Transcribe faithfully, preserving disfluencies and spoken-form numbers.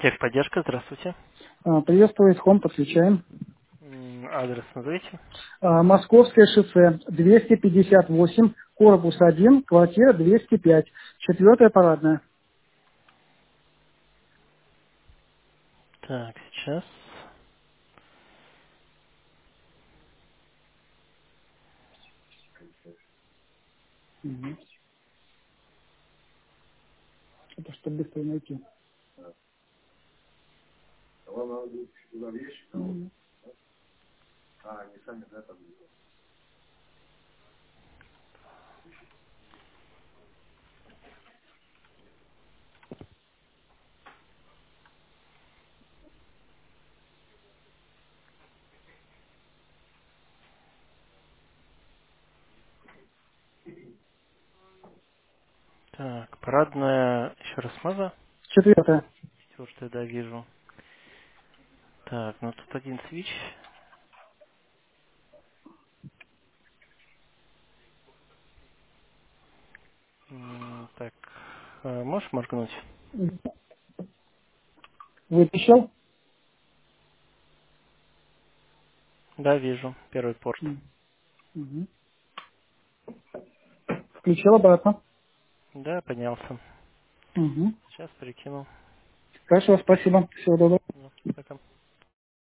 Техподдержка, здравствуйте. А, Приветствую, Home, подключаем. М, Адрес назовите. А, Московское шоссе, двести пятьдесят восемь, корпус один, квартира двести пять, четвертая парадная. Так, сейчас. Угу. Это чтобы быстро найти. Мгм. Так, парадная, еще раз маза. Четвертая. Четвертая, да, вижу. Так, ну тут один свич. М, Так, а можешь моргнуть? Вытащил. Да, вижу. Первый порт. Угу. Включил обратно. Да, поднялся. Угу. Сейчас перекинул. Хорошо, спасибо. Всего доброго. Ну, пока.